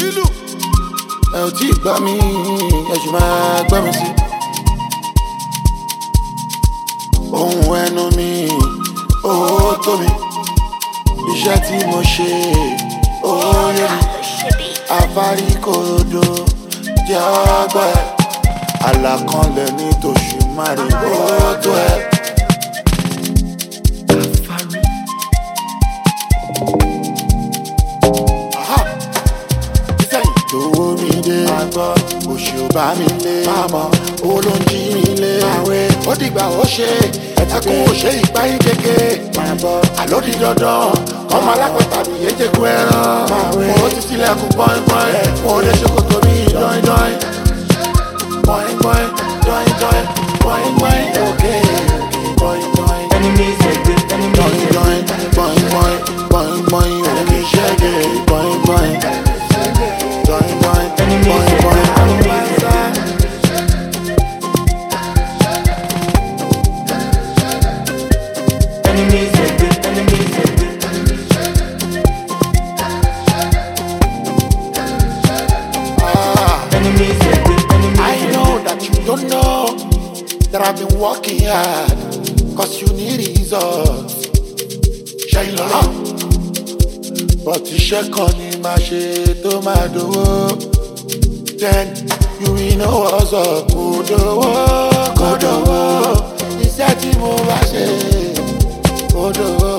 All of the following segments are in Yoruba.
lílù. Ẹ ò tí ì gbọ́ mi, ẹ sì máa gbọ́ mi sí. Ohun ẹnu mi, ó tó mi. Iṣẹ́ tí mo ṣe, ó yé mi. Afárí kòròdò jẹ́ ọgbà ẹ̀. Àlàkànlẹ̀ ní tòṣù márì, ó tó ẹ̀. Lówó mi dé, òṣì ò bá mi lé, àmọ́ owó ló ń jí mi lé. Ó dìgbà ó ṣe, ẹ̀tàkùn ò ṣe ìpáyín kéke. Àló di dandan, ọmọ alápẹ̀tà mi yé jẹ́kú ẹran. Mo ti sílẹ̀kùn bọ́ìn-bọ́ìn, mo lè ṣòkòtò mi dọ́ìn-dọ́ìn. Bọ́ìn-bọ́ìn, dọ́ìn-dọ́ìn, bọ́ìn-bọ́ìn, òkè bọ́ìn-bọ́ìn. Enemies ẹgbẹ́, enemies Dọ́ìn-dọ́ìn, bọ́ìn-bọ́ìn, bọ́ìn-bọ́ìn, òkè ṣẹ́gẹ̀ bọ́ìn-bọ́ìn. I know that you don't know that I've been working hard, cause you need results. Shine love. But iṣẹ́ kan ni máa ṣe tó máa dówó. Then you will know what's up. Kò dówó. Iṣẹ́ tí mo bá ṣe, kò dówó.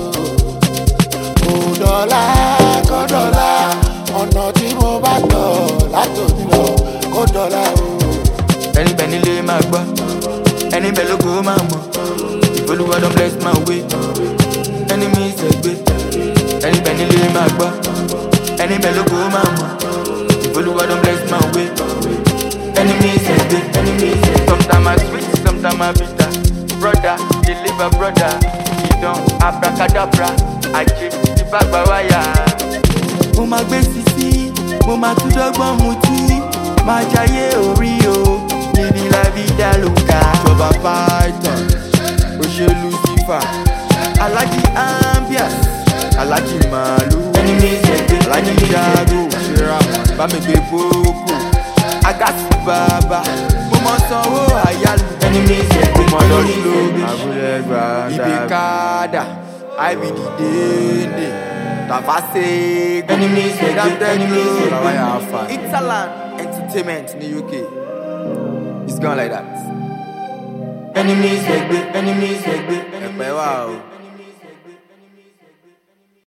Kò dọ́là, kò dọ́là. Ọ̀nà tí mo bá tọ̀ látòní lọ, kò dọ́là o. ẹni bẹ̀ nílé máa gbọ́, ẹni bẹ̀ lóko máa mọ̀. Olúwa don bless my way. Enemies ẹgbẹ́, ẹni bẹ̀ nílé máa gbọ́, ẹni bẹ̀ lóko máa mọ̀. Olúwa don bless my way. Enemies ẹgbẹ́, enemies ẹgbẹ́. Sometimes I sweet, sometimes I bitter. Brother, deliver brother. Ìdán abracadabra, àjẹ ti bá gbà wáyà. Mo máa gbé sisi, mo máa tún dọ́gbọ́n mutí. Máa jayé orí o, níbi la vida loca. Ìjọba Python, òṣèlú Lucifer. Alhaji Ambias, Alhaji Malu. Enemies ẹgbẹ́, Alhaji Jago, Shira, Bámigbé Boko. Agasi Baba, mo mọ sanwó àyálù. Enemies ẹgbẹ́, mo lọ rí lóbi. Abúlé gbàdá. Ibekada, IBD Dende. Tafase. Enemies ẹgbẹ́, enemies ẹgbẹ́. Italand Entertainment ní UK. It's gone like that. Enemies ẹgbẹ́, enemies ẹgbẹ́. Ẹ̀pẹ́ wà o.